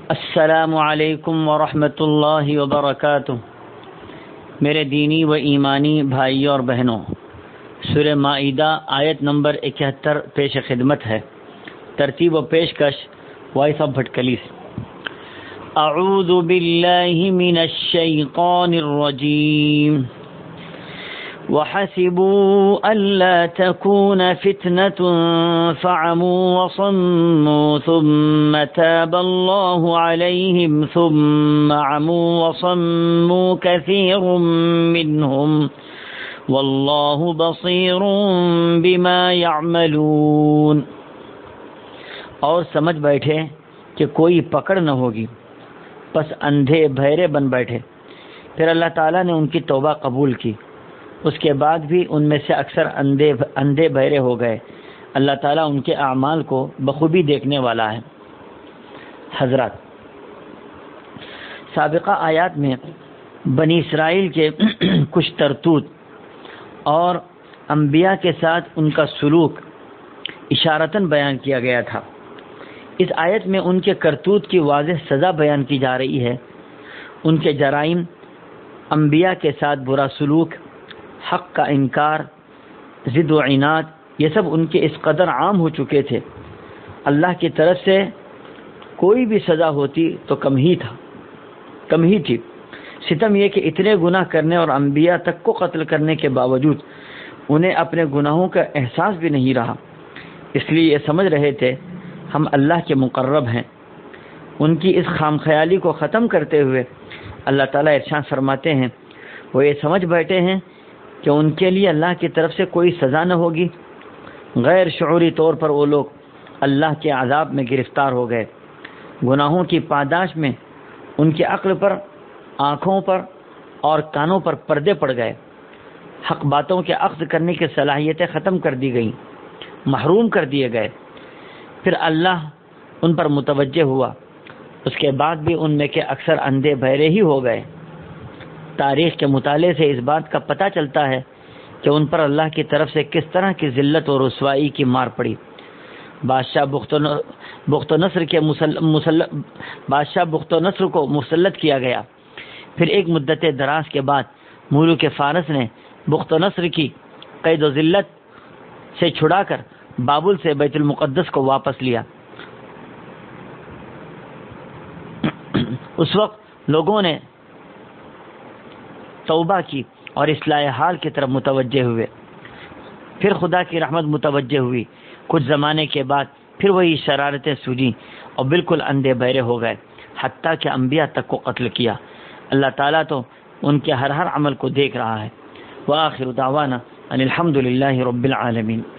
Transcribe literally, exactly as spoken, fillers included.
السلام علیکم ورحمۃ اللہ وبرکاتہ۔ میرے دینی و ایمانی بھائیوں اور بہنوں، سورہ مائدہ آیت نمبر اکہتر پیش خدمت ہے۔ ترتیب و پیشکش وائس آف بھٹکلی سے۔ اعوذ باللہ من الشیطان الرجیم۔ وَحَسِبُوا أَلَّا تَكُونَ فِتْنَةٌ فَعَمُوا وَصَمُّوا ثُمَّ تَابَ اللَّهُ عَلَيْهِمْ ثُمَّ عَمُوا وَصَمُّوا كَثِيرٌ مِّنْهُمْ وَاللَّهُ بَصِيرٌ بِمَا يَعْمَلُونَ۔ اور سمجھ بیٹھے کہ کوئی پکڑ نہ ہوگی، پس اندھے بہرے بن بیٹھے۔ پھر اللہ تعالیٰ نے ان کی توبہ قبول کی، اس کے بعد بھی ان میں سے اکثر اندھے اندھے بہرے ہو گئے۔ اللہ تعالیٰ ان کے اعمال کو بخوبی دیکھنے والا ہے۔ حضرات، سابقہ آیات میں بنی اسرائیل کے کچھ کرتوت اور انبیاء کے ساتھ ان کا سلوک اشارتاً بیان کیا گیا تھا۔ اس آیت میں ان کے کرتوت کی واضح سزا بیان کی جا رہی ہے۔ ان کے جرائم، انبیاء کے ساتھ برا سلوک، حق کا انکار، ضد و عناد، یہ سب ان کے اس قدر عام ہو چکے تھے، اللہ کی طرف سے کوئی بھی سزا ہوتی تو کم ہی تھا کم ہی تھی۔ ستم یہ کہ اتنے گناہ کرنے اور انبیاء تک کو قتل کرنے کے باوجود انہیں اپنے گناہوں کا احساس بھی نہیں رہا، اس لیے یہ سمجھ رہے تھے ہم اللہ کے مقرب ہیں۔ ان کی اس خام خیالی کو ختم کرتے ہوئے اللہ تعالیٰ ارشاد فرماتے ہیں، وہ یہ سمجھ بیٹھے ہیں کہ ان کے لیے اللہ کی طرف سے کوئی سزا نہ ہوگی۔ غیر شعوری طور پر وہ لوگ اللہ کے عذاب میں گرفتار ہو گئے۔ گناہوں کی پاداش میں ان کی عقل پر، آنکھوں پر اور کانوں پر پردے پڑ گئے۔ حق باتوں کے اخذ کرنے کی صلاحیتیں ختم کر دی گئیں، محروم کر دیے گئے۔ پھر اللہ ان پر متوجہ ہوا، اس کے بعد بھی ان میں کے اکثر اندھے بہرے ہی ہو گئے۔ تاریخ کے مطالعے سے اس بات کا پتہ چلتا ہے کہ ان پر اللہ کی طرف سے کس طرح کی ذلت اور رسوائی کی مار پڑی۔ بادشاہ بخت و نصر کے مسل... مسل... بادشاہ بخت و نصر کو مسلط کیا گیا۔ پھر ایک مدت دراز کے بعد ملوک فارس نے بخت و نصر کی قید و ذلت سے چھڑا کر بابل سے بیت المقدس کو واپس لیا۔ اس وقت لوگوں نے توبہ کی اور اصلاح حال کی طرف متوجہ ہوئے۔ پھر خدا کی رحمت متوجہ ہوئی۔ کچھ زمانے کے بعد پھر وہی شرارتیں سوجیں اور بالکل اندھے بہرے ہو گئے، حتیٰ کہ انبیاء تک کو قتل کیا۔ اللہ تعالیٰ تو ان کے ہر ہر عمل کو دیکھ رہا ہے۔ وآخر دعوانا ان الحمد للہ رب العالمین۔